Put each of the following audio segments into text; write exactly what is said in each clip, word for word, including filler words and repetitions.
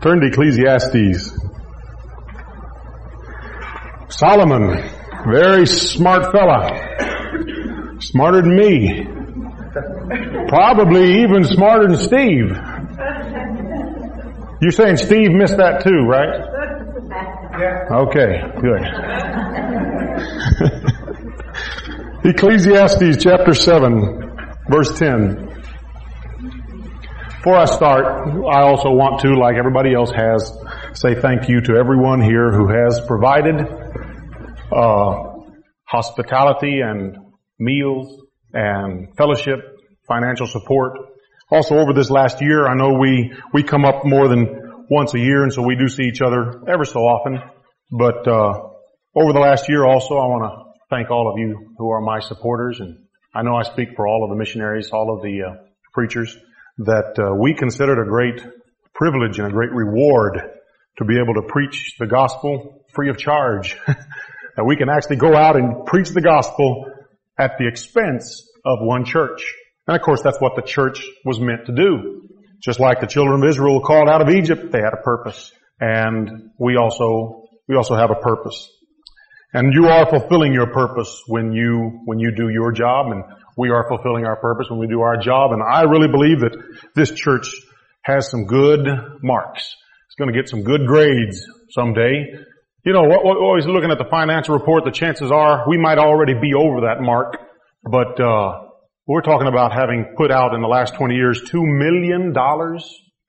Turn to Ecclesiastes. Solomon, very smart fella. Smarter than me. Probably even smarter than Steve. You're saying Steve missed that too, right? Okay, good. Ecclesiastes chapter seven, verse ten. Before I start, I also want to, like everybody else has, say thank you to everyone here who has provided uh, hospitality and meals and fellowship, financial support. Also over this last year, I know we, we come up more than once a year, and so we do see each other ever so often. But uh over the last year also, I want to thank all of you who are my supporters, and I know I speak for all of the missionaries, all of the uh, preachers, that uh, we consider it a great privilege and a great reward to be able to preach the gospel free of charge. That we can actually go out and preach the gospel at the expense of one church. And of course, that's what the church was meant to do. Just like the children of Israel called out of Egypt, they had a purpose. And we also, we also have a purpose. And you are fulfilling your purpose when you, when you do your job, and we are fulfilling our purpose when we do our job. And I really believe that this church has some good marks. It's going to get some good grades someday. You know, what, what, always looking at the financial report, the chances are we might already be over that mark. But, uh, we're talking about having put out in the last twenty years two million dollars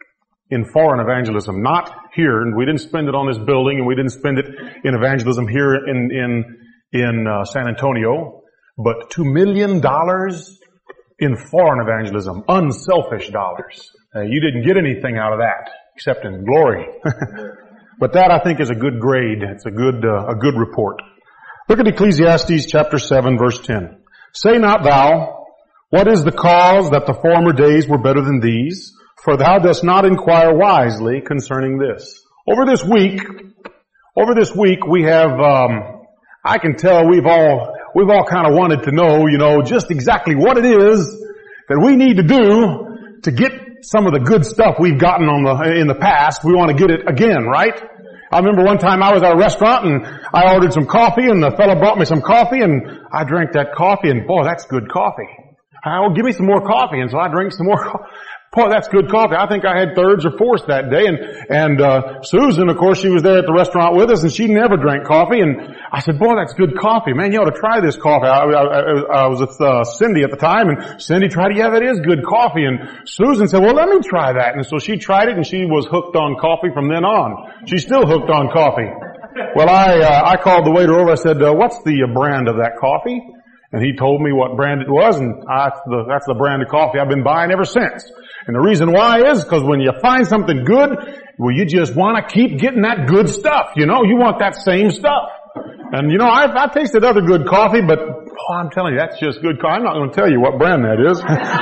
in foreign evangelism. Not here, and we didn't spend it on this building, and we didn't spend it in evangelism here in, in, in uh, San Antonio, but two million dollars in foreign evangelism. Unselfish dollars. Uh, you didn't get anything out of that, except in glory. But that, I think, is a good grade. It's a good, uh, a good report. Look at Ecclesiastes chapter seven, verse ten. Say not thou, what is the cause that the former days were better than these? For thou dost not inquire wisely concerning this. Over this week, over this week we have, um, I can tell we've all, we've all kind of wanted to know, you know, just exactly what it is that we need to do to get some of the good stuff we've gotten on the, in the past. We want to get it again, right? I remember one time I was at a restaurant and I ordered some coffee, and the fellow brought me some coffee, and I drank that coffee, and boy, that's good coffee. Oh, give me some more coffee. And so I drank some more coffee. Boy, that's good coffee. I think I had thirds or fourths that day. And, and, uh, Susan, of course, she was there at the restaurant with us, and she never drank coffee. And I said, boy, that's good coffee. Man, you ought to try this coffee. I, I, I, I was with, uh, Cindy at the time, and Cindy tried it. Yeah, that is good coffee. And Susan said, well, let me try that. And so she tried it, and she was hooked on coffee from then on. She's still hooked on coffee. Well, I, uh, I called the waiter over. I said, uh, what's the brand of that coffee? And he told me what brand it was, and I, the, that's the brand of coffee I've been buying ever since. And the reason why is because when you find something good, well, you just want to keep getting that good stuff. You know, you want that same stuff. And you know, I've, I've tasted other good coffee, but oh, I'm telling you, that's just good coffee. I'm not going to tell you what brand that is.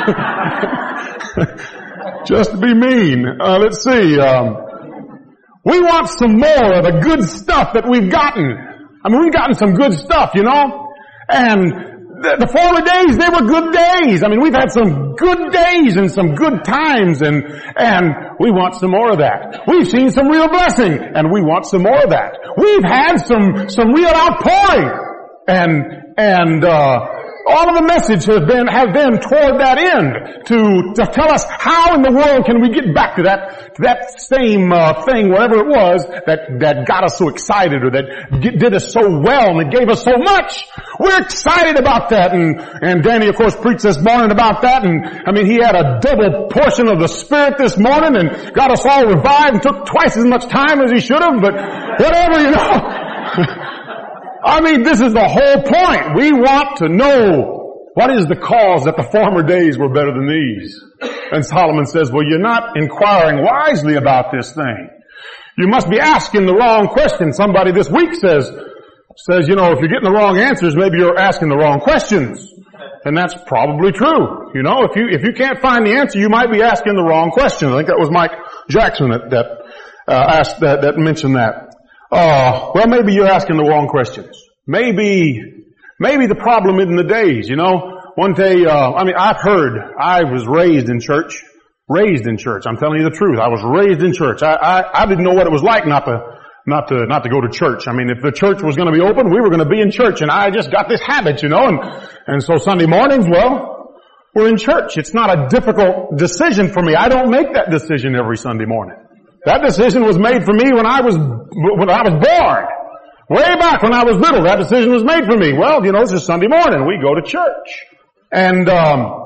Just to be mean. Uh, let's see. Um, we want some more of the good stuff that we've gotten. I mean, we've gotten some good stuff, you know. And the, the former days, they were good days. I mean, we've had some good days and some good times, and, and we want some more of that. We've seen some real blessing, and we want some more of that. We've had some, some real outpouring, and, and, uh, all of the message has been, has been toward that end to, to tell us how in the world can we get back to that, to that same, uh, thing, whatever it was, that, that got us so excited, or that get, did us so well and that gave us so much. We're excited about that, and, and Danny, of course, preached this morning about that, and, I mean, he had a double portion of the Spirit this morning and got us all revived and took twice as much time as he should have, but whatever, you know. I mean, this is the whole point. We want to know what is the cause that the former days were better than these. And Solomon says, well, you're not inquiring wisely about this thing. You must be asking the wrong question. Somebody this week says, says, you know, if you're getting the wrong answers, maybe you're asking the wrong questions. And that's probably true. You know, if you, if you can't find the answer, you might be asking the wrong question. I think that was Mike Jackson that, that, uh, asked that, that mentioned that. Uh, well, maybe you're asking the wrong questions. Maybe, maybe the problem isn't the days, you know. One day, uh, I mean, I've heard, I was raised in church, Raised in church. I'm telling you the truth. I was raised in church. I, I, I didn't know what it was like not to, not to, not to go to church. I mean, if the church was going to be open, we were going to be in church, and I just got this habit, you know, and, and so Sunday mornings, well, we're in church. It's not a difficult decision for me. I don't make that decision every Sunday morning. That decision was made for me when I was, when I was born. Way back when I was little, that decision was made for me. Well, you know, it's just Sunday morning. We go to church. And, um,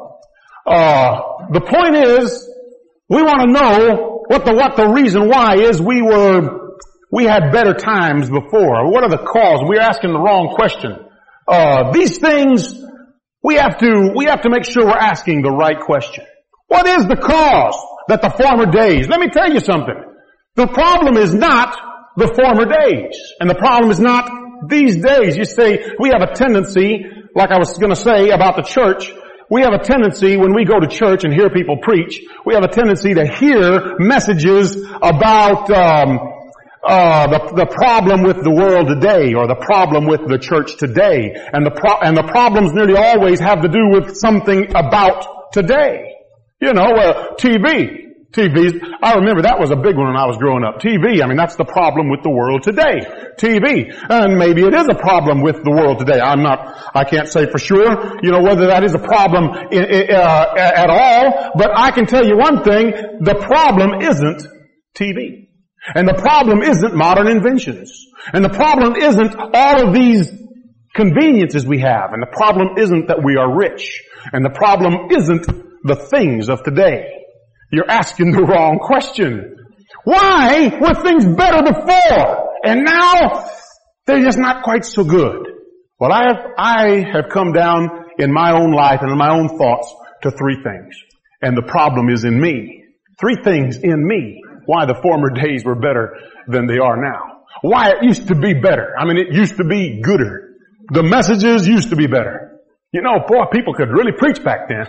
uh, the point is, we want to know what the, what the reason why is we were, we had better times before. What are the causes? We're asking the wrong question. Uh, these things, we have to, we have to make sure we're asking the right question. What is the cause that the former days? Let me tell you something. The problem is not the former days. And the problem is not these days. You say, we have a tendency, like I was going to say about the church, we have a tendency when we go to church and hear people preach, we have a tendency to hear messages about um, uh, the, the problem with the world today, or the problem with the church today, and the pro- and the problems nearly always have to do with something about today. You know, uh, T V. T Vs, I remember that was a big one when I was growing up. T V, I mean, that's the problem with the world today. T V. And maybe it is a problem with the world today. I'm not, I can't say for sure, you know, whether that is a problem in, uh, at all, but I can tell you one thing, the problem isn't T V. And the problem isn't modern inventions. And the problem isn't all of these conveniences we have. And the problem isn't that we are rich. And the problem isn't the things of today. You're asking the wrong question. Why were things better before? And now they're just not quite so good. Well, I have, I have come down in my own life and in my own thoughts to three things. And the problem is in me. Three things in me. Why the former days were better than they are now. Why it used to be better. I mean, it used to be gooder. The messages used to be better. You know, boy, people could really preach back then.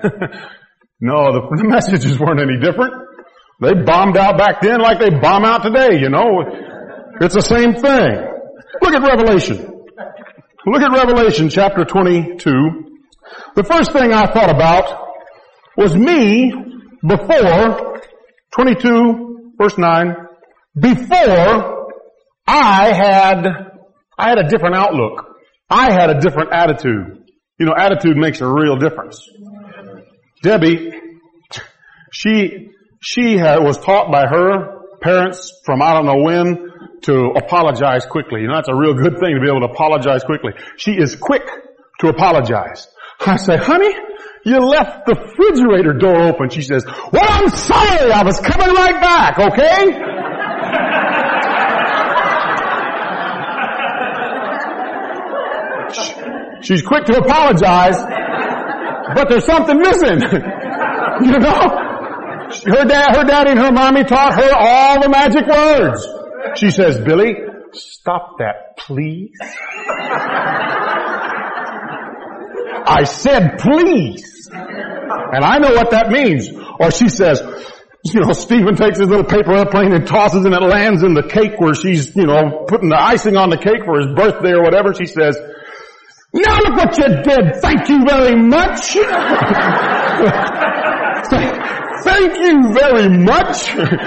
No, the, the messages weren't any different. They bombed out back then like they bomb out today, you know. It's the same thing. Look at Revelation. Look at Revelation chapter twenty-two. The first thing I thought about was me before, twenty-two verse nine, before I had, I had a different outlook. I had a different attitude. You know, attitude makes a real difference. Debbie, she, she had, was taught by her parents from I don't know when to apologize quickly. You know, that's a real good thing to be able to apologize quickly. She is quick to apologize. I say, honey, you left the refrigerator door open. She says, well, I'm sorry. I was coming right back, okay? She's quick to apologize. But there's something missing. You know? Her dad, her daddy and her mommy taught her all the magic words. She says, Billy, stop that, please. I said, please. And I know what that means. Or she says, you know, Stephen takes his little paper airplane and tosses and it lands in the cake where she's, you know, putting the icing on the cake for his birthday or whatever. She says, now look what you did. Thank you very much. Thank you very much.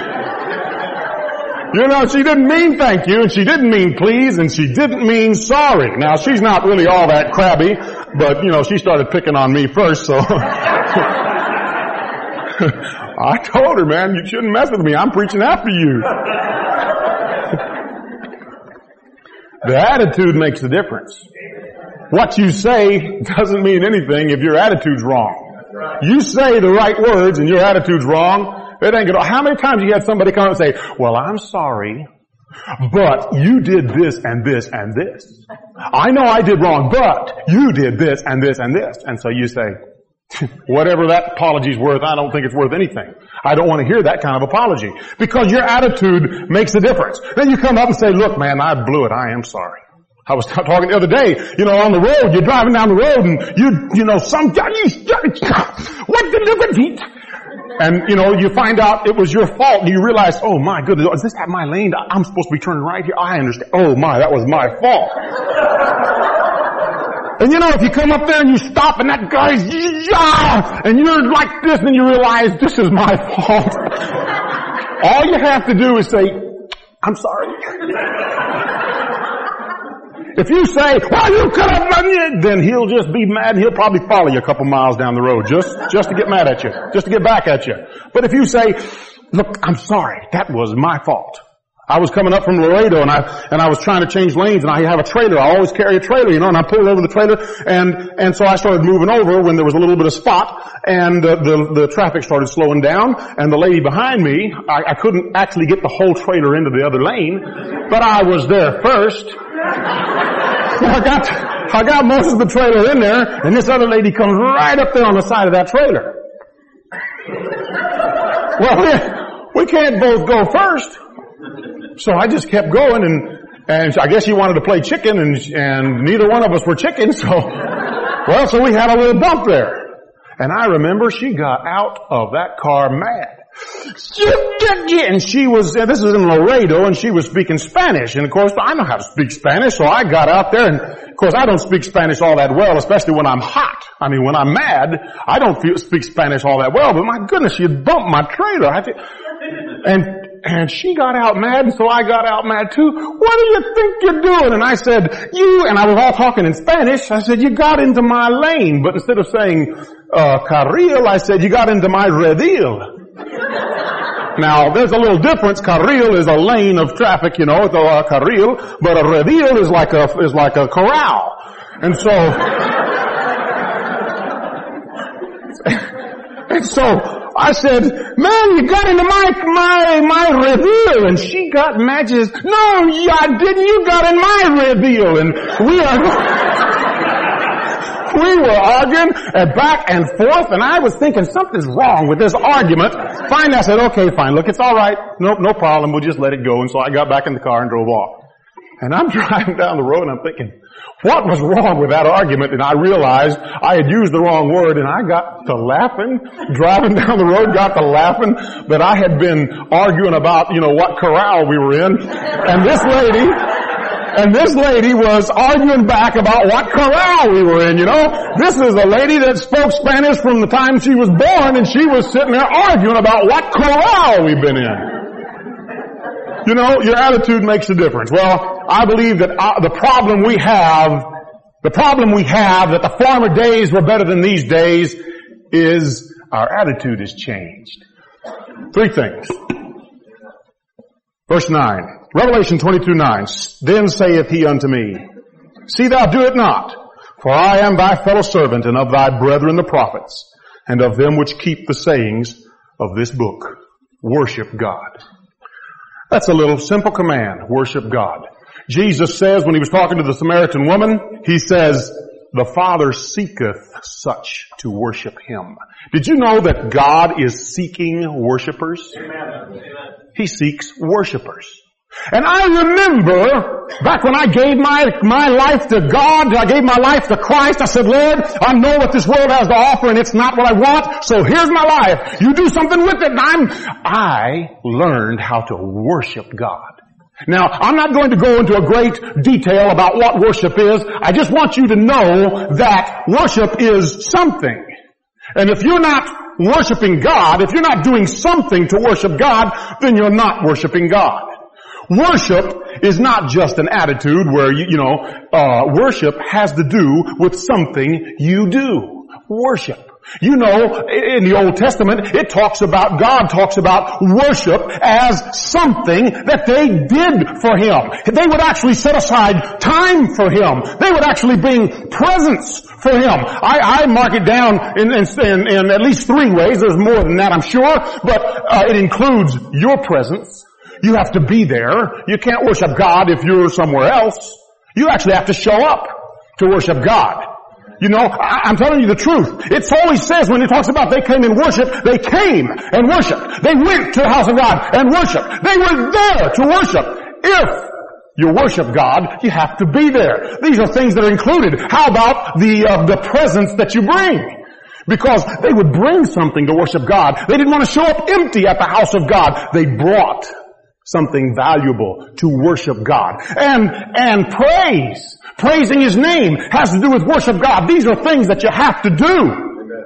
You know, she didn't mean thank you, and she didn't mean please, and she didn't mean sorry. Now, she's not really all that crabby, but, you know, she started picking on me first, so. I told her, man, you shouldn't mess with me. I'm preaching after you. The attitude makes a difference. What you say doesn't mean anything if your attitude's wrong. You say the right words and your attitude's wrong, it ain't gonna, how many times you had somebody come and say, well, I'm sorry, but you did this and this and this. I know I did wrong, but you did this and this and this. And so you say, whatever that apology's worth, I don't think it's worth anything. I don't want to hear that kind of apology. Because your attitude makes a difference. Then you come up and say, look, man, I blew it. I am sorry. I was talking the other day, you know, on the road, you're driving down the road and you, you know, some guy, what the look at it? And, you know, you find out it was your fault and you realize, oh my goodness, is this at my lane? I'm supposed to be turning right here. I understand. Oh my, that was my fault. And you know, if you come up there and you stop and that guy's, yeah, and you're like this and you realize this is my fault. All you have to do is say, I'm sorry. If you say, well, you could have done it, then he'll just be mad and he'll probably follow you a couple miles down the road just, just to get mad at you, just to get back at you. But if you say, look, I'm sorry, that was my fault. I was coming up from Laredo and I, and I was trying to change lanes and I have a trailer. I always carry a trailer, you know, and I pulled over the trailer and, and so I started moving over when there was a little bit of spot and uh, the, the traffic started slowing down and the lady behind me, I, I couldn't actually get the whole trailer into the other lane, but I was there first. So I got, I got most of the trailer in there and this other lady comes right up there on the side of that trailer. Well, we, we can't both go first. So I just kept going and, and I guess she wanted to play chicken and, and neither one of us were chicken. So, well, so we had a little bump there. And I remember she got out of that car mad. And she was, this was in Laredo and she was speaking Spanish. And of course, I know how to speak Spanish. So I got out there and of course I don't speak Spanish all that well, especially when I'm hot. I mean, when I'm mad, I don't feel, speak Spanish all that well, but my goodness, she had bumped my trailer. I had to, and, And she got out mad, and so I got out mad too. What do you think you're doing? And I said, you, and I was all talking in Spanish, I said, you got into my lane. But instead of saying, uh, carril, I said, you got into my redil. Now, there's a little difference. Carril is a lane of traffic, you know, it's a uh, carril, but a redil is like a, is like a corral. And so, and so, I said, man, you got into my, my, my reveal. And she got mad. She says, no, I didn't. You got in my reveal. And we are, we were arguing and back and forth. And I was thinking something's wrong with this argument. Finally, I said, okay, fine. Look, it's all right. Nope, no problem. We'll just let it go. And so I got back in the car and drove off. And I'm driving down the road and I'm thinking, what was wrong with that argument? And I realized I had used the wrong word and I got to laughing, driving down the road, got to laughing that I had been arguing about, you know, what corral we were in. And this lady, and this lady was arguing back about what corral we were in, you know. This is a lady that spoke Spanish from the time she was born and she was sitting there arguing about what corral we've been in. You know, your attitude makes a difference. Well, I believe that uh, the problem we have, the problem we have that the former days were better than these days is our attitude has changed. Three things. Verse nine. Revelation twenty-two nine. Then saith he unto me, see thou do it not, for I am thy fellow servant and of thy brethren the prophets, and of them which keep the sayings of this book. Worship God. That's a little simple command. Worship God. Jesus says when he was talking to the Samaritan woman, he says, the Father seeketh such to worship him. Did you know that God is seeking worshipers? Amen. He seeks worshipers. And I remember back when I gave my, my life to God, I gave my life to Christ, I said, Lord, I know what this world has to offer and it's not what I want, so here's my life. You do something with it and I'm, I learned how to worship God. Now, I'm not going to go into a great detail about what worship is. I just want you to know that worship is something. And if you're not worshiping God, if you're not doing something to worship God, then you're not worshiping God. Worship is not just an attitude where, you, you know, uh, worship has to do with something you do. Worship. You know, in the Old Testament, it talks about, God talks about worship as something that they did for Him. They would actually set aside time for Him. They would actually bring presents for Him. I, I mark it down in, in, in at least three ways. There's more than that, I'm sure, but uh, it includes your presence. You have to be there. You can't worship God if you're somewhere else. You actually have to show up to worship God. You know, I, I'm telling you the truth. It always says when it talks about they came and worshiped, they came and worshiped. They went to the house of God and worshiped. They were there to worship. If you worship God, you have to be there. These are things that are included. How about the uh, the presence that you bring? Because they would bring something to worship God. They didn't want to show up empty at the house of God. They brought something valuable to worship God. And, and praise, praising His name has to do with worship God. These are things that you have to do.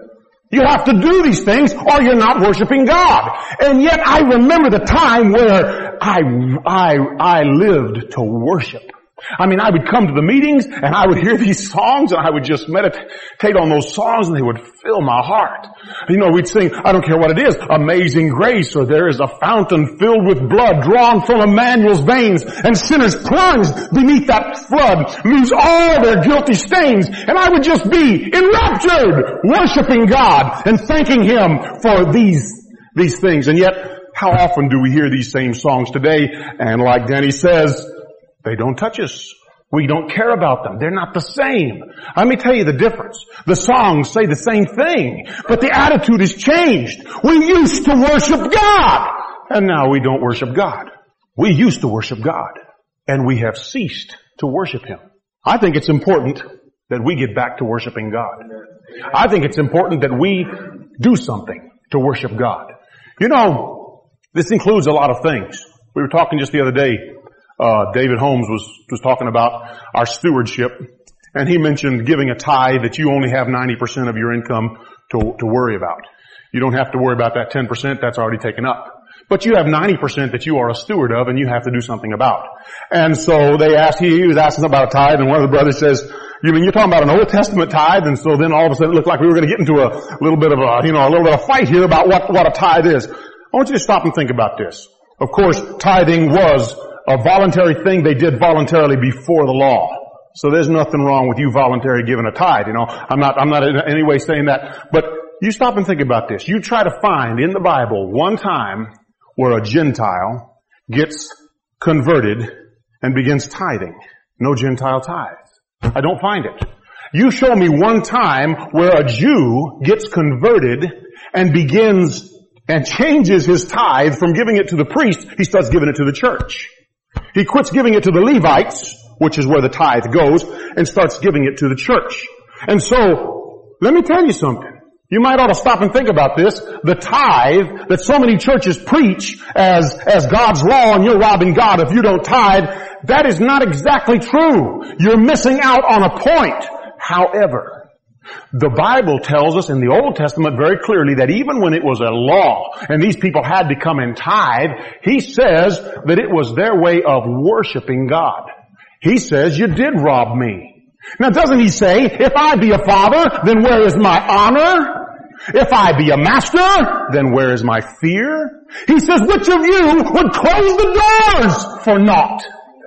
You have to do these things or you're not worshiping God. And yet I remember the time where I, I, I lived to worship. I mean, I would come to the meetings and I would hear these songs and I would just meditate on those songs and they would fill my heart. You know, we'd sing, I don't care what it is, Amazing Grace, or there is a fountain filled with blood drawn from Emmanuel's veins, and sinners plunged beneath that flood lose all their guilty stains. And I would just be enraptured, worshiping God and thanking Him for these, these things. And yet, how often do we hear these same songs today? And like Danny says, they don't touch us. We don't care about them. They're not the same. Let me tell you the difference. The songs say the same thing, but the attitude has changed. We used to worship God, and now we don't worship God. We used to worship God, and we have ceased to worship Him. I think it's important that we get back to worshiping God. I think it's important that we do something to worship God. You know, this includes a lot of things. We were talking just the other day. Uh, David Holmes was, was talking about our stewardship, and he mentioned giving a tithe that you only have ninety percent of your income to, to worry about. You don't have to worry about that ten percent, that's already taken up. But you have ninety percent that you are a steward of and you have to do something about. And so they asked, he, he was asking about a tithe, and one of the brothers says, you mean you're talking about an Old Testament tithe? And so then all of a sudden it looked like we were going to get into a little bit of a, you know, a little bit of fight here about what, what a tithe is. I want you to stop and think about this. Of course, tithing was a voluntary thing they did voluntarily before the law. So there's nothing wrong with you voluntarily giving a tithe, you know. I'm not, I'm not in any way saying that. But you stop and think about this. You try to find in the Bible one time where a Gentile gets converted and begins tithing. No Gentile tithes. I don't find it. You show me one time where a Jew gets converted and begins and changes his tithe from giving it to the priest, he starts giving it to the church. He quits giving it to the Levites, which is where the tithe goes, and starts giving it to the church. And so, let me tell you something. You might ought to stop and think about this. The tithe that so many churches preach as, as God's law and you're robbing God if you don't tithe, that is not exactly true. You're missing out on a point. However, the Bible tells us in the Old Testament very clearly that even when it was a law and these people had to come and tithe, He says that it was their way of worshiping God. He says, you did rob me. Now doesn't He say, if I be a father, then where is my honor? If I be a master, then where is my fear? He says, which of you would close the doors for naught?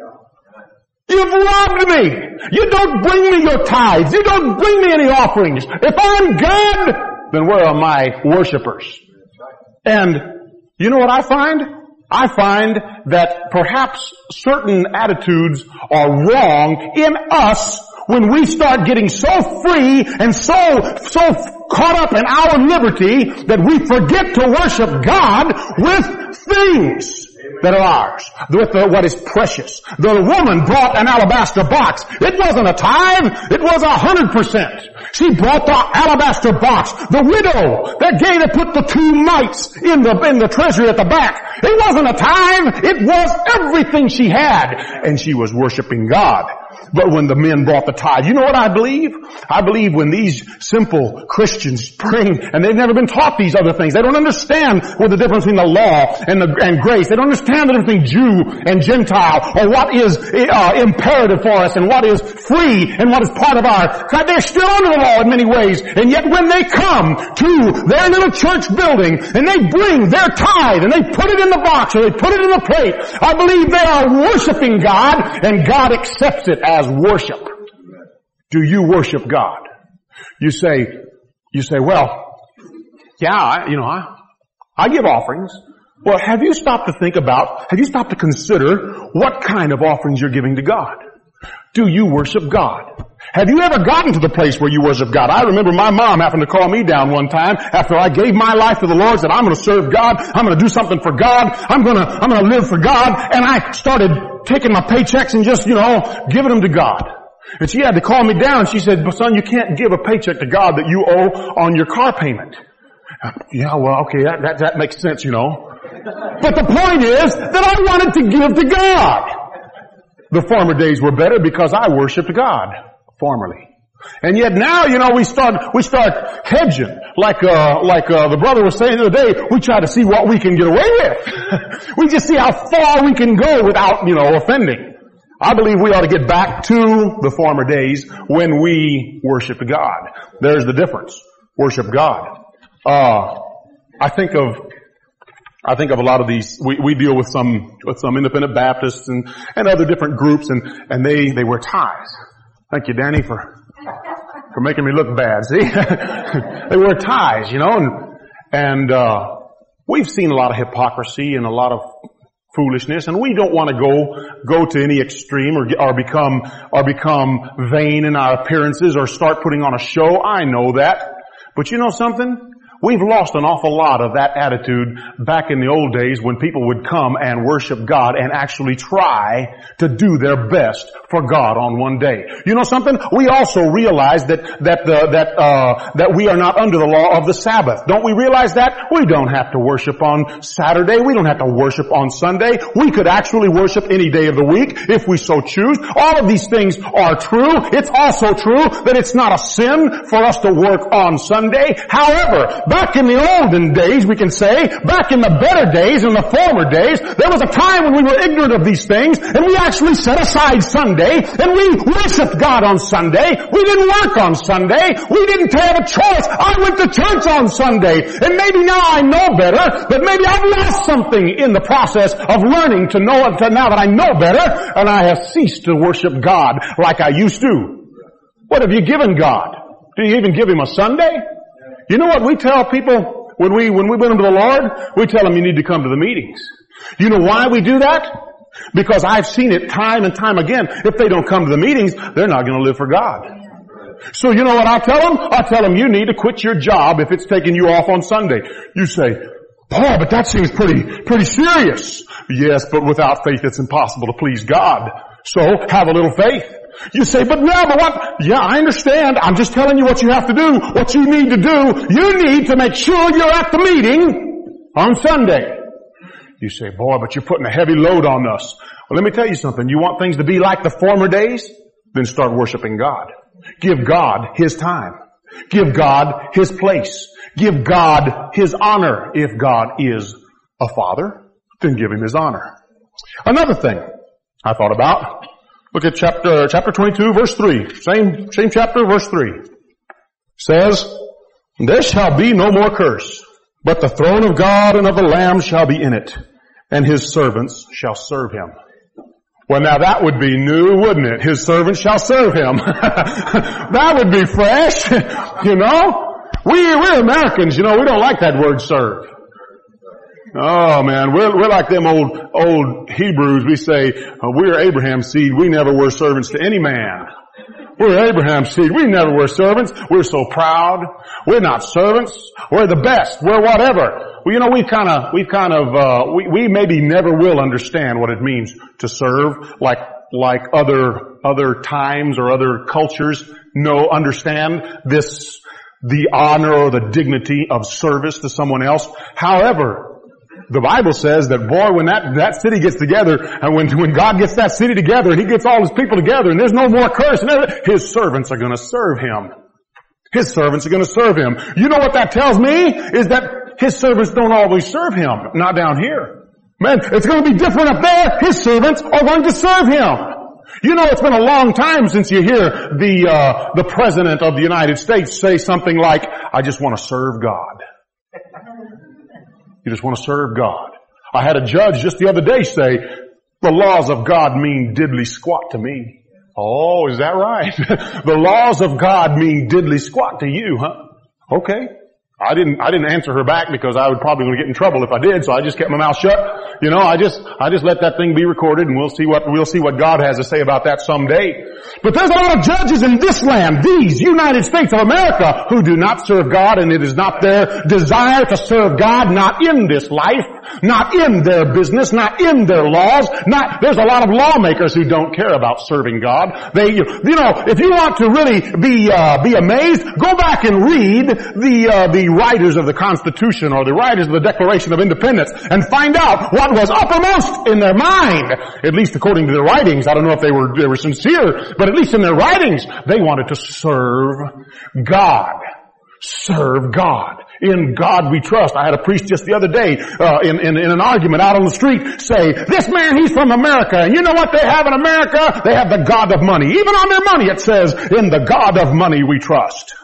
You've robbed me. You don't bring me your tithes. You don't bring me any offerings. If I'm God, then where are my worshipers? And you know what I find? I find that perhaps certain attitudes are wrong in us when we start getting so free and so, so caught up in our liberty that we forget to worship God with things that are ours, with the, what is precious. The woman brought an alabaster box. It wasn't a tithe. It was a hundred percent. She brought the alabaster box. The widow, that gay that put the two mites in the, in the treasury at the back. It wasn't a tithe. It was everything she had. And she was worshiping God. But when the men brought the tithe, you know what I believe? I believe when these simple Christians bring, and they've never been taught these other things, they don't understand what the difference between the law and the, and grace. They don't understand the difference between Jew and Gentile, or what is uh, imperative for us and what is free and what is part of our, they're still under the law in many ways. And yet when they come to their little church building and they bring their tithe and they put it in the box or they put it in the plate, I believe they are worshiping God and God accepts it as worship. Do you worship God? You say, you say, well, yeah, I, you know, I, I give offerings. Well, have you stopped to think about, have you stopped to consider what kind of offerings you're giving to God? Do you worship God? Have you ever gotten to the place where you worship God? I remember my mom having to call me down one time after I gave my life to the Lord, said, I'm going to serve God. I'm going to do something for God. I'm going to, I'm going to live for God. And I started taking my paychecks and just, you know, giving them to God. And she had to call me down. She said, but son, you can't give a paycheck to God that you owe on your car payment. Yeah, well, okay, that, that, that makes sense, you know. But the point is that I wanted to give to God. The former days were better because I worshiped God formerly. And yet now, you know, we start, we start hedging. Like, uh, like, uh, the brother was saying the other day, we try to see what we can get away with. We just see how far we can go without, you know, offending. I believe we ought to get back to the former days when we worshiped God. There's the difference. Worship God. Uh, I think of, I think of a lot of these, we, we deal with some, with some independent Baptists and, and other different groups and, and they, they wear ties. Thank you, Danny, for, for making me look bad, see? They wear ties, you know, and, and, uh, we've seen a lot of hypocrisy and a lot of foolishness, and we don't want to go, go to any extreme or, or become, or become vain in our appearances or start putting on a show. I know that. But you know something? We've lost an awful lot of that attitude back in the old days when people would come and worship God and actually try to do their best for God on one day. You know something? We also realize that, that the, that, uh, that we are not under the law of the Sabbath. Don't we realize that? We don't have to worship on Saturday. We don't have to worship on Sunday. We could actually worship any day of the week if we so choose. All of these things are true. It's also true that it's not a sin for us to work on Sunday. However, back in the olden days, we can say, back in the better days, in the former days, there was a time when we were ignorant of these things, and we actually set aside Sunday, and we worshiped God on Sunday. We didn't work on Sunday. We didn't have a choice. I went to church on Sunday, and maybe now I know better, but maybe I've lost something in the process of learning to know to now that I know better, and I have ceased to worship God like I used to. What have you given God? Do you even give Him a Sunday? You know what we tell people when we, when we went into the Lord? We tell them you need to come to the meetings. You know why we do that? Because I've seen it time and time again. If they don't come to the meetings, they're not going to live for God. So you know what I tell them? I tell them you need to quit your job if it's taking you off on Sunday. You say, boy, but that seems pretty, pretty serious. Yes, but without faith it's impossible to please God. So have a little faith. You say, but no, but what? Yeah, I understand. I'm just telling you what you have to do, what you need to do. You need to make sure you're at the meeting on Sunday. You say, boy, but you're putting a heavy load on us. Well, let me tell you something. You want things to be like the former days? Then start worshiping God. Give God His time. Give God His place. Give God His honor. If God is a father, then give Him His honor. Another thing I thought about. Look at chapter, chapter twenty-two, verse three. Same, same chapter, verse three. Says, there shall be no more curse, but the throne of God and of the Lamb shall be in it, and His servants shall serve Him. Well, now that would be new, wouldn't it? His servants shall serve Him. That would be fresh, you know? We, we're Americans, you know, we don't like that word serve. Oh man, we're, we're like them old, old Hebrews. We say, uh, we're Abraham's seed. We never were servants to any man. We're Abraham's seed. We never were servants. We're so proud. We're not servants. We're the best. We're whatever. Well, you know, we've kind of, we've kind of, uh, we, we maybe never will understand what it means to serve like, like other, other times or other cultures know, understand this, the honor or the dignity of service to someone else. However, the Bible says that, boy, when that, that city gets together, and when, when God gets that city together, and He gets all His people together, and there's no more curse, and His servants are gonna serve Him. His servants are gonna serve Him. You know what that tells me? Is that His servants don't always serve Him. Not down here. Man, it's gonna be different up there. His servants are going to serve Him. You know, it's been a long time since you hear the, uh, the President of the United States say something like, I just want to serve God. You just want to serve God. I had a judge just the other day say, the laws of God mean diddly squat to me. Oh, is that right? The laws of God mean diddly squat to you, huh? Okay. I didn't, I didn't answer her back because I would probably going to get in trouble if I did, so I just kept my mouth shut. You know, I just, I just let that thing be recorded, and we'll see what, we'll see what God has to say about that someday. But there's a lot of judges in this land, these United States of America, who do not serve God, and it is not their desire to serve God, not in this life, not in their business, not in their laws, not, there's a lot of lawmakers who don't care about serving God. They, you know, if you want to really be, uh, be amazed, go back and read the, uh, the writers of the Constitution or the writers of the Declaration of Independence and find out what was uppermost in their mind. At least according to their writings. I don't know if they were, they were sincere, but at least in their writings, they wanted to serve God. Serve God. In God we trust. I had a priest just the other day, uh, in, in, in an argument out on the street say, this man, he's from America. And you know what they have in America? They have the God of money. Even on their money it says, in the God of money we trust.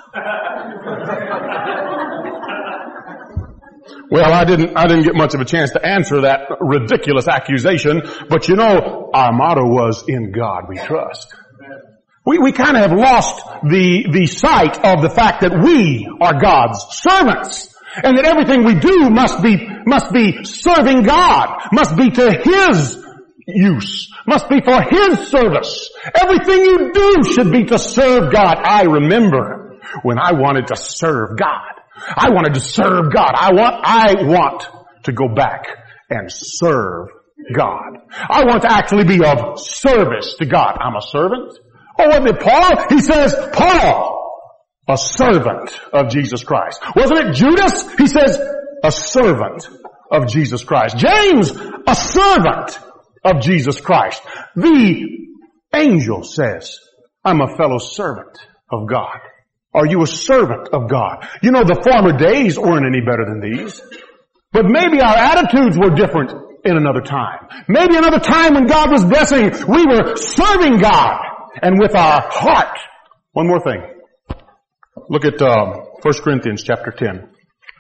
Well, I didn't, I didn't get much of a chance to answer that ridiculous accusation, but you know, our motto was, in God we trust. We, we kind of have lost the, the sight of the fact that we are God's servants. And that everything we do must be, must be serving God. Must be to His use. Must be for His service. Everything you do should be to serve God. I remember when I wanted to serve God. I wanted to serve God. I want, I want to go back and serve God. I want to actually be of service to God. I'm a servant. Oh, wasn't it Paul? He says, Paul, a servant of Jesus Christ. Wasn't it Judas? He says, a servant of Jesus Christ. James, a servant of Jesus Christ. The angel says, I'm a fellow servant of God. Are you a servant of God? You know, the former days weren't any better than these. But maybe our attitudes were different in another time. Maybe another time when God was blessing, we were serving God. And with our heart. One more thing. Look at um, First Corinthians chapter ten.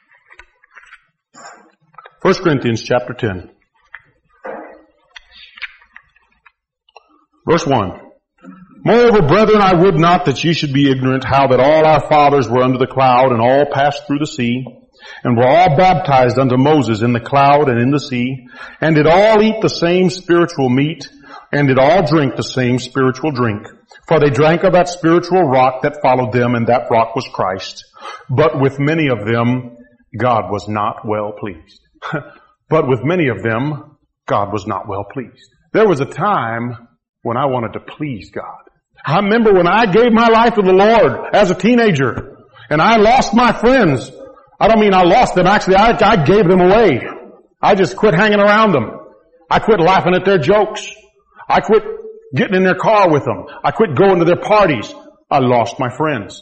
First Corinthians chapter ten. Verse one. Moreover, brethren, I would not that ye should be ignorant how that all our fathers were under the cloud and all passed through the sea, and were all baptized unto Moses in the cloud and in the sea, and did all eat the same spiritual meat, and did all drink the same spiritual drink. For they drank of that spiritual rock that followed them, and that rock was Christ. But with many of them, God was not well pleased. But with many of them, God was not well pleased. There was a time when I wanted to please God. I remember when I gave my life to the Lord as a teenager, and I lost my friends. I don't mean I lost them. Actually, I, I gave them away. I just quit hanging around them. I quit laughing at their jokes. I quit getting in their car with them. I quit going to their parties. I lost my friends.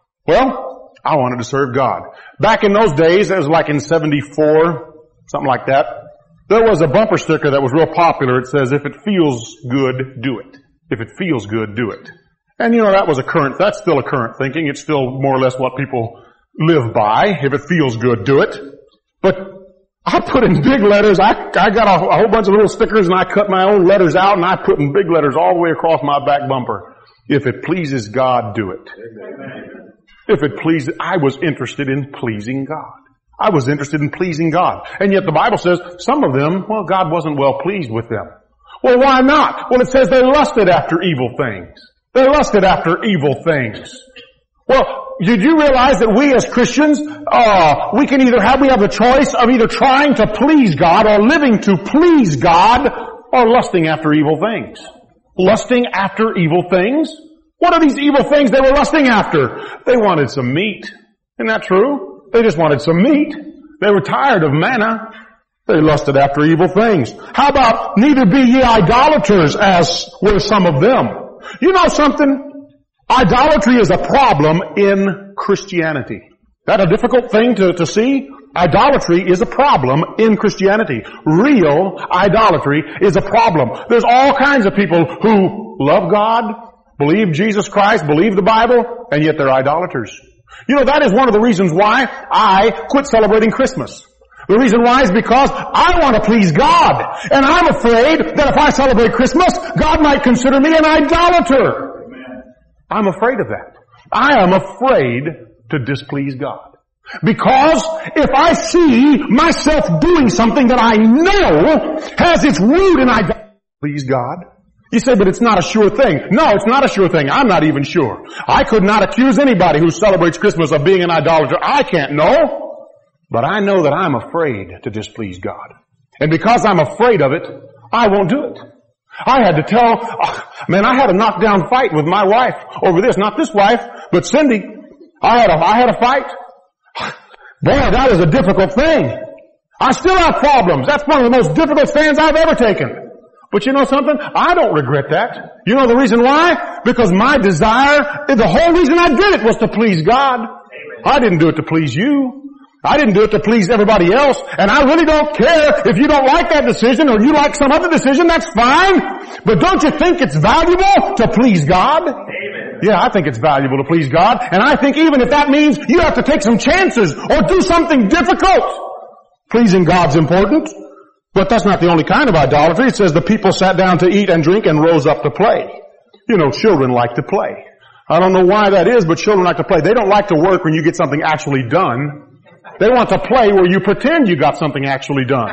Well, I wanted to serve God. Back in those days, it was like in seventy-four, something like that, there was a bumper sticker that was real popular. It says, if it feels good, do it. If it feels good, do it. And you know, that was a current, that's still a current thinking. It's still more or less what people live by. If it feels good, do it. But I put in big letters. I, I got a, a whole bunch of little stickers and I cut my own letters out and I put in big letters all the way across my back bumper. If it pleases God, do it. Amen. If it pleases, I was interested in pleasing God. I was interested in pleasing God. And yet the Bible says some of them, well, God wasn't well pleased with them. Well, why not? Well, it says they lusted after evil things. They lusted after evil things. Well, did you realize that we as Christians, uh, we can either have, we have the choice of either trying to please God or living to please God or lusting after evil things. Lusting after evil things? What are these evil things they were lusting after? They wanted some meat. Isn't that true? They just wanted some meat. They were tired of manna. They lusted after evil things. How about neither be ye idolaters as were some of them? You know something? Idolatry is a problem in Christianity. That a difficult thing to, to see? Idolatry is a problem in Christianity. Real idolatry is a problem. There's all kinds of people who love God, believe Jesus Christ, believe the Bible, and yet they're idolaters. You know, that is one of the reasons why I quit celebrating Christmas. The reason why is because I want to please God. And I'm afraid that if I celebrate Christmas, God might consider me an idolater. I'm afraid of that. I am afraid to displease God. Because if I see myself doing something that I know has its root in idolatry, please God. You say, but it's not a sure thing. No, it's not a sure thing. I'm not even sure. I could not accuse anybody who celebrates Christmas of being an idolater. I can't know. But I know that I'm afraid to displease God. And because I'm afraid of it, I won't do it. I had to tell, oh, man, I had a knockdown fight with my wife over this. Not this wife, but Cindy. I had a, I had a fight. Boy, that was a difficult thing. I still have problems. That's one of the most difficult stands I've ever taken. But you know something? I don't regret that. You know the reason why? Because my desire, the whole reason I did it was to please God. Amen. I didn't do it to please you. I didn't do it to please everybody else. And I really don't care if you don't like that decision or you like some other decision, that's fine. But don't you think it's valuable to please God? Amen. Yeah, I think it's valuable to please God. And I think even if that means you have to take some chances or do something difficult, pleasing God's important. But that's not the only kind of idolatry. It says the people sat down to eat and drink and rose up to play. You know, children like to play. I don't know why that is, but children like to play. They don't like to work when you get something actually done. They want to play where you pretend you got something actually done.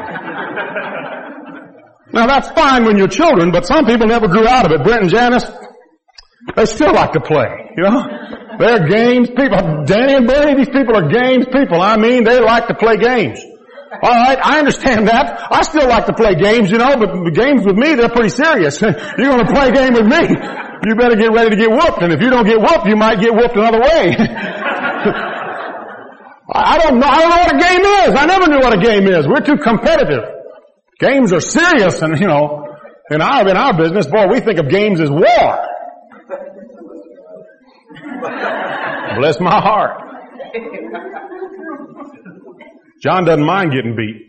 Now that's fine when you're children, but some people never grew out of it. Brent and Janice, they still like to play, you know. They're games people. Danny and Bernie, these people are games people. I mean, they like to play games. All right, I understand that. I still like to play games, you know, but the games with me, they're pretty serious. You're going to play a game with me, you better get ready to get whooped. And if you don't get whooped, you might get whooped another way. I don't know. I don't know what a game is. I never knew what a game is. We're too competitive. Games are serious, and you know, in our in our business, boy, we think of games as war. Bless my heart. John doesn't mind getting beat.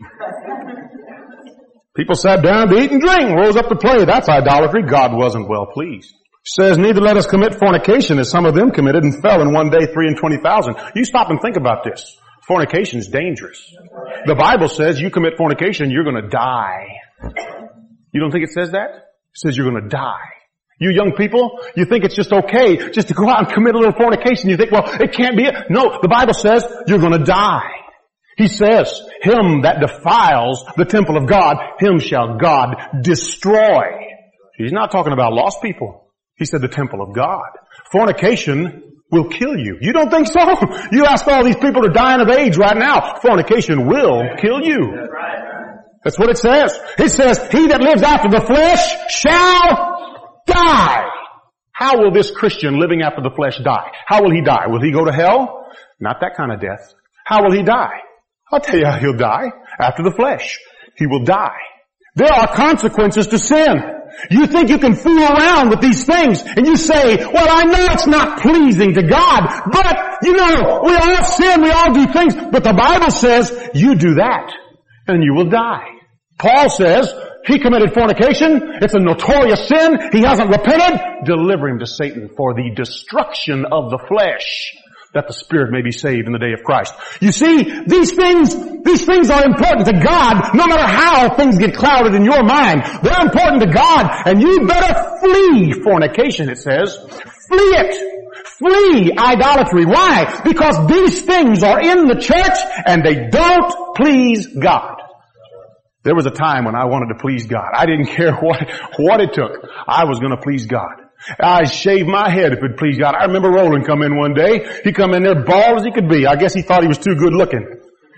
People sat down to eat and drink, rose up to play. That's idolatry. God wasn't well pleased. He says, neither let us commit fornication as some of them committed and fell in one day three and twenty thousand. You stop and think about this. Fornication is dangerous. The Bible says you commit fornication, you're going to die. You don't think it says that? It says you're going to die. You young people, you think it's just okay just to go out and commit a little fornication. You think, well, it can't be it. No, the Bible says you're going to die. He says, him that defiles the temple of God, him shall God destroy. He's not talking about lost people. He said the temple of God. Fornication will kill you. You don't think so? You ask all these people who are dying of AIDS right now, fornication will kill you. That's what it says. It says, he that lives after the flesh shall die. How will this Christian living after the flesh die? How will he die? Will he go to hell? Not that kind of death. How will he die? I'll tell you how he'll die. After the flesh. He will die. There are consequences to sin. You think you can fool around with these things and you say, well, I know it's not pleasing to God, but, you know, we all sin, we all do things, but the Bible says you do that and you will die. Paul says he committed fornication. It's a notorious sin. He hasn't repented. Deliver him to Satan for the destruction of the flesh, that the spirit may be saved in the day of Christ. You see, these things, these things are important to God, no matter how things get clouded in your mind. They're important to God, and you better flee fornication, it says. Flee it. Flee idolatry. Why? Because these things are in the church, and they don't please God. There was a time when I wanted to please God. I didn't care what, what it took. I was going to please God. I'd shave my head if it pleased God. I remember Roland come in one day. He come in there bald as he could be. I guess he thought he was too good looking.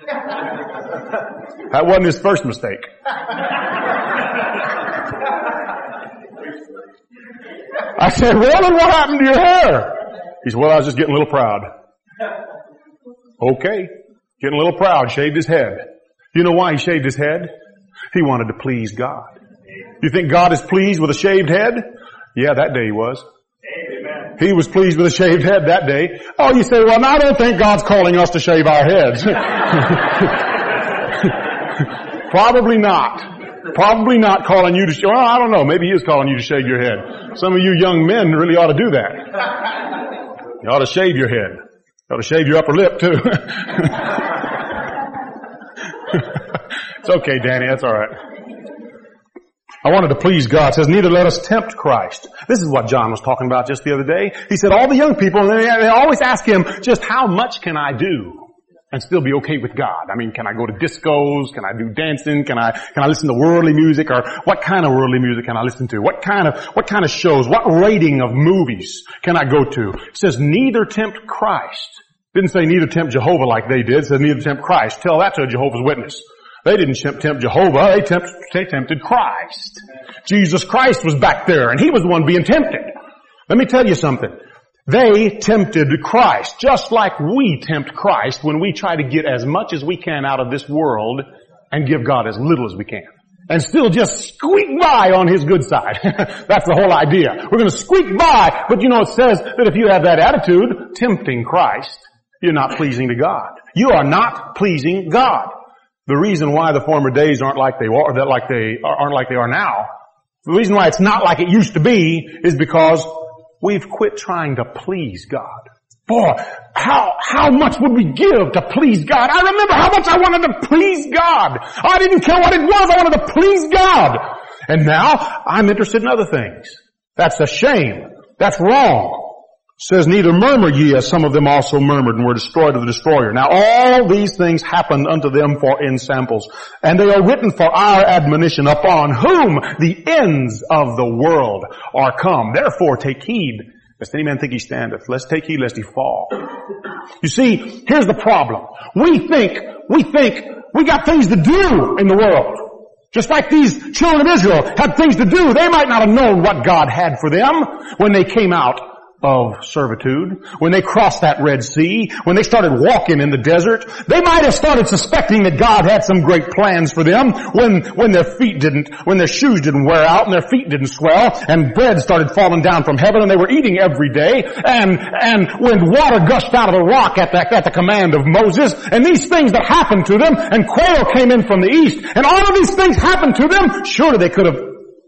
That wasn't his first mistake. I said, Roland, what happened to your hair? He said, well, I was just getting a little proud. Okay. Getting a little proud. Shaved his head. You know why he shaved his head? He wanted to please God. You think God is pleased with a shaved head? Yeah, that day he was. Amen. He was pleased with a shaved head that day. Oh, you say, well, I don't think God's calling us to shave our heads. Probably not. Probably not calling you to shave. Well, I don't know. Maybe he is calling you to shave your head. Some of you young men really ought to do that. You ought to shave your head. You ought to shave your upper lip, too. It's okay, Danny. That's all right. I wanted to please God. It says, neither let us tempt Christ. This is what John was talking about just the other day. He said, all the young people, they, they always ask him, just how much can I do and still be okay with God? I mean, can I go to discos? Can I do dancing? Can I, can I listen to worldly music? Or what kind of worldly music can I listen to? What kind of, what kind of shows? What rating of movies can I go to? It says, neither tempt Christ. Didn't say neither tempt Jehovah like they did. It said neither tempt Christ. Tell that to a Jehovah's Witness. They didn't tempt Jehovah. They, tempt, they tempted Christ. Jesus Christ was back there, and he was the one being tempted. Let me tell you something. They tempted Christ, just like we tempt Christ when we try to get as much as we can out of this world and give God as little as we can. And still just squeak by on His good side. That's the whole idea. We're going to squeak by, but you know it says that if you have that attitude, tempting Christ, you're not pleasing to God. You are not pleasing God. The reason why the former days aren't like they are, that like they aren't like they are now, the reason why it's not like it used to be is because we've quit trying to please God. Boy, how, how much would we give to please God? I remember how much I wanted to please God. I didn't care what it was. I wanted to please God. And now I'm interested in other things. That's a shame. That's wrong. It says, neither murmur ye as some of them also murmured and were destroyed of the destroyer. Now all these things happened unto them for ensamples, and they are written for our admonition, upon whom the ends of the world are come. Therefore take heed, lest any man think he standeth. Let's take heed lest he fall. You see, here's the problem. We think, we think we got things to do in the world. Just like these children of Israel had things to do. They might not have known what God had for them when they came out of servitude, when they crossed that Red Sea, when they started walking in the desert. They might have started suspecting that God had some great plans for them when, when their feet didn't, when their shoes didn't wear out and their feet didn't swell and bread started falling down from heaven and they were eating every day and, and when water gushed out of the rock at the, at the command of Moses and these things that happened to them and quail came in from the east and all of these things happened to them, surely they could have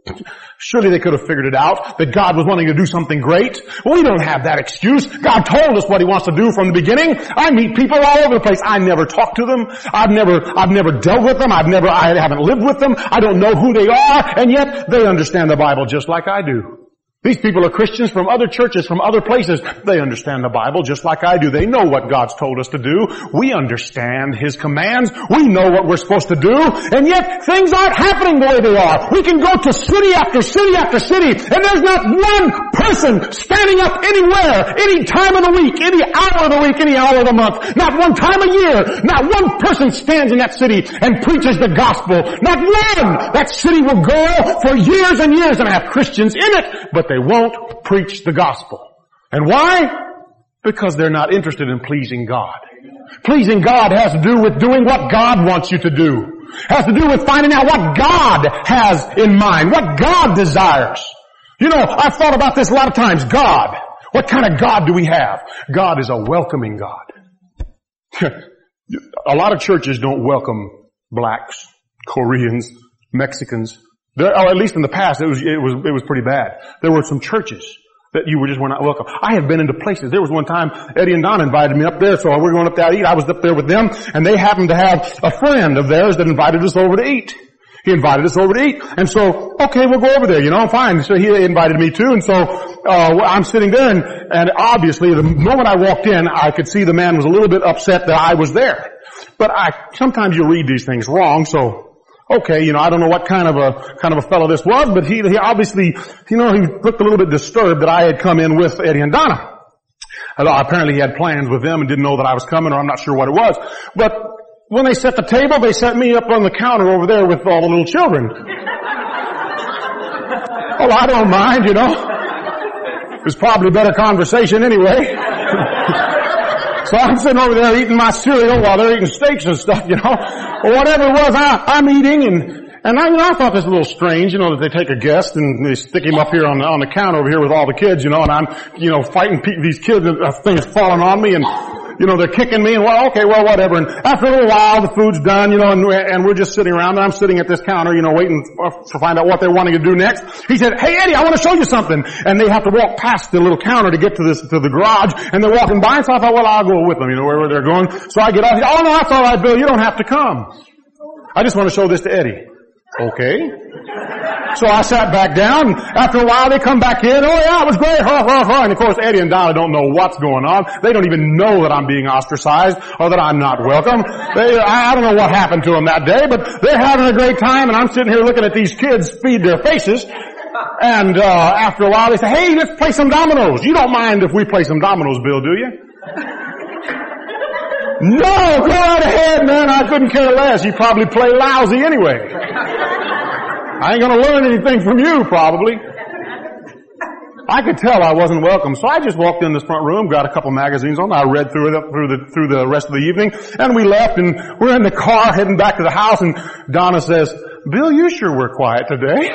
Surely they could have figured it out, that God was wanting to do something great. We don't have that excuse. God told us what He wants to do from the beginning. I meet people all over the place. I never talk to them. I've never, I've never dealt with them. I've never, I haven't lived with them. I don't know who they are, and yet they understand the Bible just like I do. These people are Christians from other churches, from other places. They understand the Bible just like I do. They know what God's told us to do. We understand His commands. We know what we're supposed to do. And yet, things aren't happening the way they are. We can go to city after city after city, and there's not one person standing up anywhere, any time of the week, any hour of the week, any hour of the month. Not one time a year. Not one person stands in that city and preaches the gospel. Not one! That city will go for years and years and have Christians in it, but they won't preach the gospel. And why? Because they're not interested in pleasing God. Pleasing God has to do with doing what God wants you to do. Has to do with finding out what God has in mind, what God desires. You know, I've thought about this a lot of times. God. What kind of God do we have? God is a welcoming God. A lot of churches don't welcome blacks, Koreans, Mexicans. There, or at least in the past, it was, it was, it was pretty bad. There were some churches that you were just were not welcome. I have been into places. There was one time Eddie and Don invited me up there, so we were going up there to eat. I was up there with them, and they happened to have a friend of theirs that invited us over to eat. He invited us over to eat. And so, okay, we'll go over there, you know, fine. So he invited me too, and so, uh, I'm sitting there, and, and obviously the moment I walked in, I could see the man was a little bit upset that I was there. But I, sometimes you read these things wrong, so, okay, you know, I don't know what kind of a, kind of a fellow this was, but he, he obviously, you know, he looked a little bit disturbed that I had come in with Eddie and Donna. Although apparently he had plans with them and didn't know that I was coming, or I'm not sure what it was. But when they set the table, they set me up on the counter over there with all the little children. Oh, I don't mind, you know. It was probably better conversation anyway. So I'm sitting over there eating my cereal while they're eating steaks and stuff, you know. Or whatever it was, I, I'm eating, and, and I, you know, I thought this was a little strange, you know, that they take a guest and they stick him up here on the, on the counter over here with all the kids, you know, and I'm, you know, fighting pe- these kids, and uh, things falling on me, and, you know, they're kicking me, and well, okay, well, whatever. And after a little while, the food's done, you know, and, and we're just sitting around, and I'm sitting at this counter, you know, waiting to find out what they're wanting to do next. He said, hey, Eddie, I want to show you something. And they have to walk past the little counter to get to this, to the garage, and they're walking by, and so I thought, well, I'll go with them, you know, wherever they're going. So I get off, oh, no, that's all right, Bill, you don't have to come. I just want to show this to Eddie. Okay. So I sat back down. After a while, they come back in. Oh, yeah, it was great. Huh, huh, huh. And of course, Eddie and Donna don't know what's going on. They don't even know that I'm being ostracized or that I'm not welcome. They, I don't know what happened to them that day, but they're having a great time, and I'm sitting here looking at these kids feed their faces. And uh after a while, they say, hey, let's play some dominoes. You don't mind if we play some dominoes, Bill, do you? No, go right ahead, man. I couldn't care less. You probably play lousy anyway. I ain't gonna learn anything from you, probably. I could tell I wasn't welcome, so I just walked in this front room, got a couple magazines on. I read through it through the through the rest of the evening, and we left, and we're in the car heading back to the house. And Donna says, "Bill, you sure were quiet today."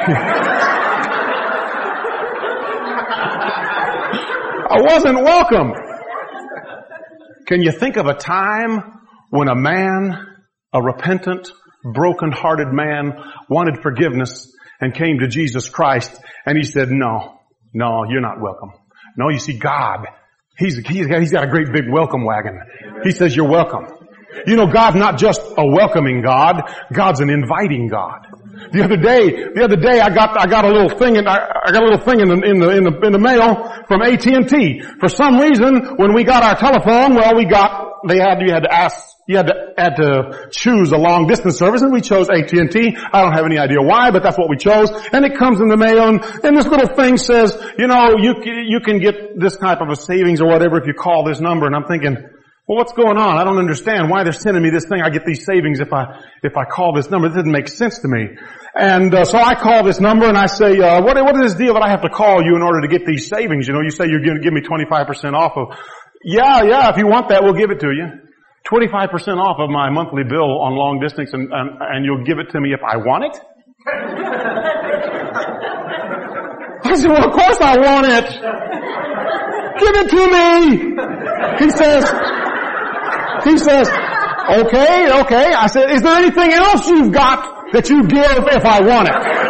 I wasn't welcome. Can you think of a time when a man, a repentant, broken-hearted man, wanted forgiveness and came to Jesus Christ, and he said, "No, no, you're not welcome." No, you see, God, He's, he's, got, he's got a great big welcome wagon. He says, "You're welcome." You know, God's not just a welcoming God, God's an inviting God. The other day, the other day, I got, I got a little thing, and I, I got a little thing in the, in the, in the, in the mail from A T and T. For some reason, when we got our telephone, well, we got, they had, you had to ask, you had to, had to choose a long distance service, and we chose A T and T. I don't have any idea why, but that's what we chose. And it comes in the mail, and, and this little thing says, you know, you, you can get this type of a savings or whatever if you call this number. And I'm thinking, well, what's going on? I don't understand why they're sending me this thing. I get these savings if I, if I call this number. It doesn't make sense to me. And, uh, so I call this number and I say, uh, what, what is this deal that I have to call you in order to get these savings? You know, you say you're going to give me twenty-five percent off of, yeah, yeah, if you want that, we'll give it to you. twenty-five percent off of my monthly bill on long distance, and, and, and you'll give it to me if I want it? I said, well, of course I want it. Give it to me. He says, he says, okay, okay. I said, is there anything else you've got that you give if I want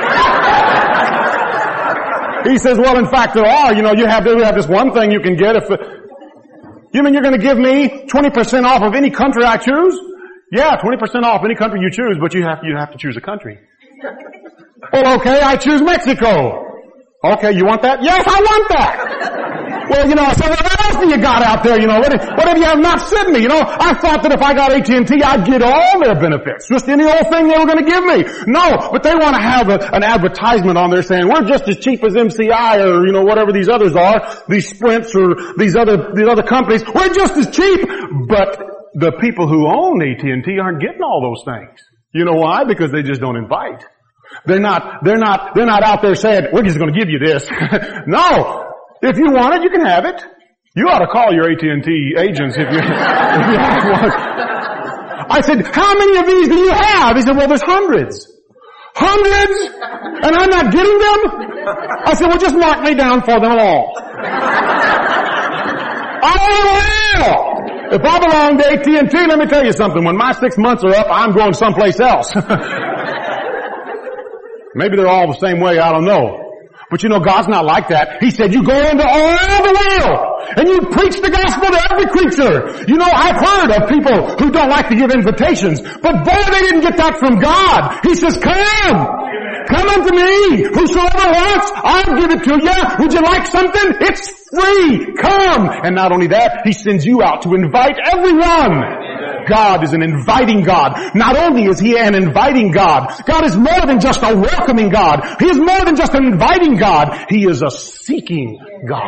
it? He says, well, in fact, there are. You know, you have, you have this one thing you can get if, you mean you're going to give me twenty percent off of any country I choose? Yeah, twenty percent off any country you choose, but you have, you have to choose a country. Well, okay, I choose Mexico. Okay, you want that? Yes, I want that. Well, you know, I said, well, what else do you got out there? You know, what if, what if you have not sent me? You know, I thought that if I got A T and T, I'd get all their benefits. Just any old thing they were going to give me. No, but they want to have a, an advertisement on there saying, we're just as cheap as M C I or, you know, whatever these others are, these Sprints or these other, these other companies. We're just as cheap. But the people who own A T and T aren't getting all those things. You know why? Because they just don't invite. They're not, they're not, they're not out there saying, we're just going to give you this. No. If you want it, you can have it. You ought to call your A T and T agents if you, if you have one. I said, how many of these do you have? He said, well, there's hundreds. Hundreds? And I'm not getting them? I said, well, just mark me down for them all. I will. If I belong to A T and T, let me tell you something. When my six months are up, I'm going someplace else. Maybe they're all the same way, I don't know. But you know, God's not like that. He said, you go into all the world and you preach the gospel to every creature. You know, I've heard of people who don't like to give invitations, but boy, they didn't get that from God. He says, come. Come unto me. Whosoever wants, I'll give it to you. Would you like something? It's free. Come. And not only that, He sends you out to invite everyone. God is an inviting God. Not only is He an inviting God, God is more than just a welcoming God. He is more than just an inviting God. He is a seeking God.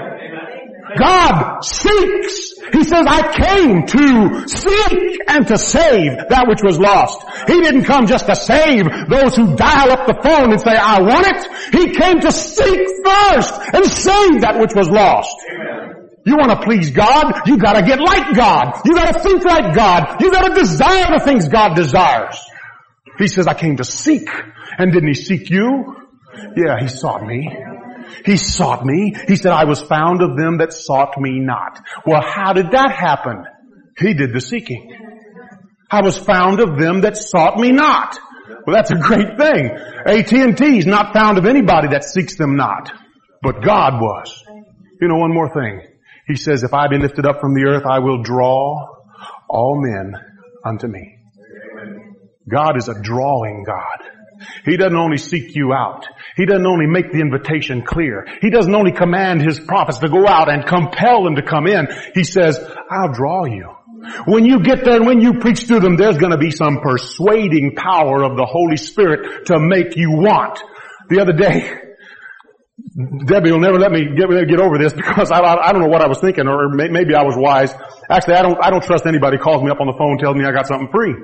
God seeks. He says, I came to seek and to save that which was lost. He didn't come just to save those who dial up the phone and say, I want it. He came to seek first and save that which was lost. You want to please God, you gotta get like God. You gotta think like God. You gotta desire the things God desires. He says, I came to seek. And didn't He seek you? Yeah, He sought me. He sought me. He said, I was found of them that sought me not. Well, how did that happen? He did the seeking. I was found of them that sought me not. Well, that's a great thing. A T and T's not found of anybody that seeks them not. But God was. You know, one more thing. He says, if I be lifted up from the earth, I will draw all men unto me. God is a drawing God. He doesn't only seek you out. He doesn't only make the invitation clear. He doesn't only command His prophets to go out and compel them to come in. He says, I'll draw you. When you get there and when you preach to them, there's going to be some persuading power of the Holy Spirit to make you want. The other day, Debbie will never let me get, get over this because I, I don't know what I was thinking, or maybe I was wise. Actually, I don't, I don't trust anybody who calls me up on the phone and tells me I got something free.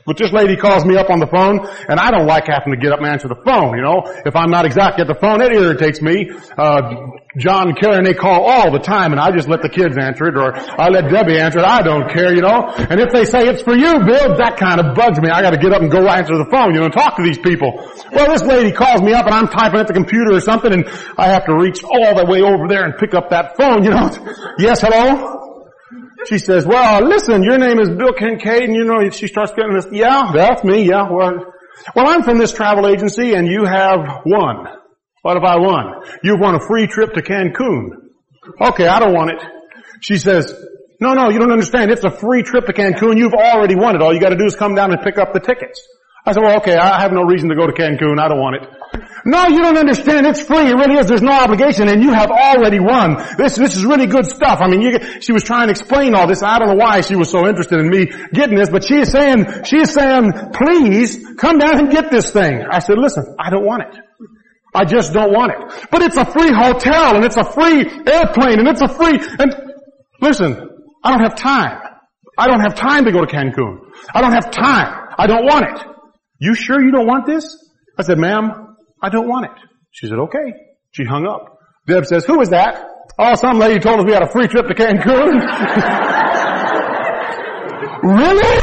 But this lady calls me up on the phone, and I don't like having to get up and answer the phone, you know. If I'm not exactly at the phone, it irritates me. Uh, John and Karen, they call all the time, and I just let the kids answer it, or I let Debbie answer it. I don't care, you know. And if they say it's for you, Bill, that kind of bugs me. I gotta get up and go answer the phone, you know, and talk to these people. Well, this lady calls me up, and I'm typing at the computer or something, and I have to reach all the way over there and pick up that phone, you know. Yes, hello? She says, well, listen, your name is Bill Kincaid, and you know, she starts getting this, yeah, that's me, yeah, well, well, I'm from this travel agency, and you have won. What have I won? You've won a free trip to Cancun. Okay, I don't want it. She says, no, no, you don't understand. It's a free trip to Cancun. You've already won it. All you gotta do is come down and pick up the tickets. I said, well, okay, I have no reason to go to Cancun. I don't want it. No, you don't understand. It's free. It really is. There's no obligation, and you have already won. This, this is really good stuff. I mean, you, she was trying to explain all this. I don't know why she was so interested in me getting this, but she is saying, she is saying, please come down and get this thing. I said, listen, I don't want it. I just don't want it. But it's a free hotel, and it's a free airplane, and it's a free, and listen, I don't have time. I don't have time to go to Cancun. I don't have time. I don't want it. You sure you don't want this? I said, ma'am, I don't want it. She said, okay. She hung up. Deb says, who is that? Oh, some lady told us we had a free trip to Cancun. Really?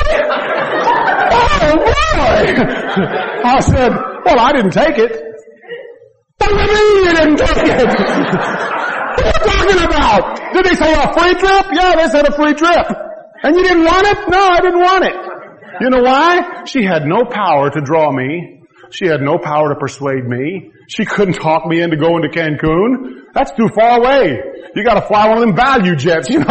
Oh, boy! I said, well, I didn't take it. What do you mean you didn't take it? What are you talking about? Did they say a free trip? Yeah, they said a free trip. And you didn't want it? No, I didn't want it. You know why? She had no power to draw me. She had no power to persuade me. She couldn't talk me into going to Cancun. That's too far away. You gotta fly one of them value jets, you know.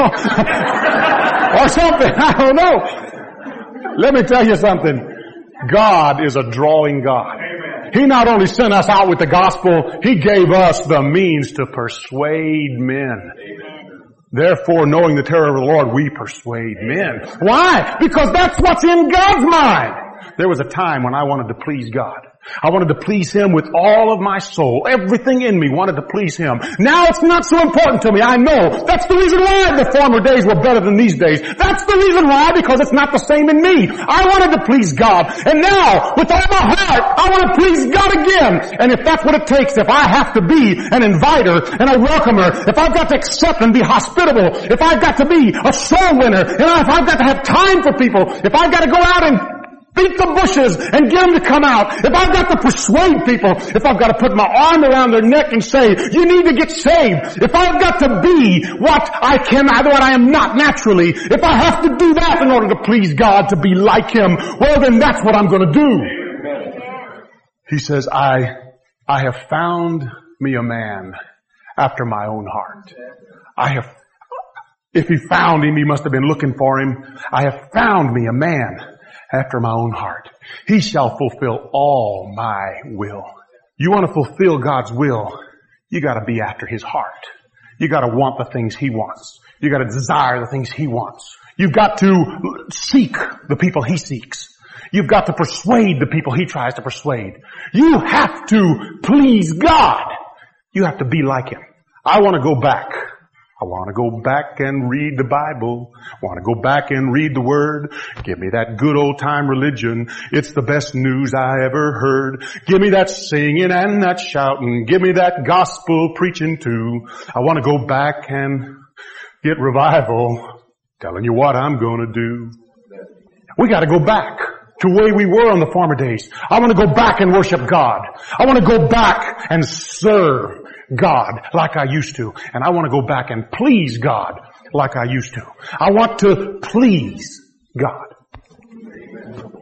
Or something. I don't know. Let me tell you something. God is a drawing God. He not only sent us out with the gospel, He gave us the means to persuade men. Therefore, knowing the terror of the Lord, we persuade men. Why? Because that's what's in God's mind. There was a time when I wanted to please God. I wanted to please Him with all of my soul. Everything in me wanted to please Him. Now it's not so important to me. I know. That's the reason why the former days were better than these days. That's the reason why, because it's not the same in me. I wanted to please God. And now, with all my heart, I want to please God again. And if that's what it takes, if I have to be an inviter and a welcomer, if I've got to accept and be hospitable, if I've got to be a soul winner, and if I've got to have time for people, if I've got to go out and beat the bushes and get them to come out. If I've got to persuade people, if I've got to put my arm around their neck and say, you need to get saved. If I've got to be what I can, what I am not naturally, if I have to do that in order to please God, to be like Him, well then that's what I'm going to do. He says, I, I have found me a man after my own heart. I have, if He found him, He must have been looking for him. I have found me a man after my own heart. He shall fulfill all my will. You want to fulfill God's will, you got to be after His heart. You got to want the things He wants. You got to desire the things He wants. You've got to seek the people He seeks. You've got to persuade the people He tries to persuade. You have to please God. You have to be like Him. I want to go back. I want to go back and read the Bible. I want to go back and read the Word. Give me that good old time religion. It's the best news I ever heard. Give me that singing and that shouting. Give me that gospel preaching too. I want to go back and get revival. Telling you what I'm going to do. We got to go back to the way we were on the former days. I want to go back and worship God. I want to go back and serve God like I used to. And I want to go back and please God like I used to. I want to please God.